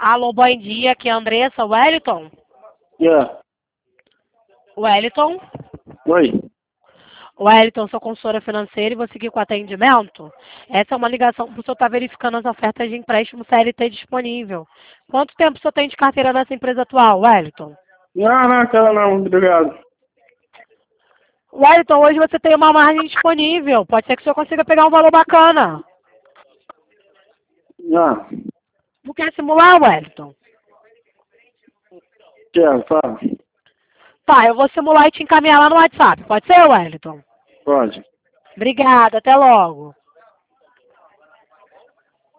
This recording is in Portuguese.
Alô, bom dia, aqui é a Andressa. Wellington? Yeah. Wellington? Oi. Wellington, sou consultora financeira e vou seguir com o atendimento. Essa é uma ligação para o senhor estar verificando as ofertas de empréstimo CLT disponível. Quanto tempo o senhor tem de carteira nessa empresa atual, Wellington? Não, quero não, obrigado. Wellington, hoje você tem uma margem disponível. Pode ser que o senhor consiga pegar um valor bacana. Não, Não quer simular, Wellington? quero, fala. Tá, eu vou simular e te encaminhar lá no WhatsApp. Pode ser, Wellington? Pode. Obrigada, até logo.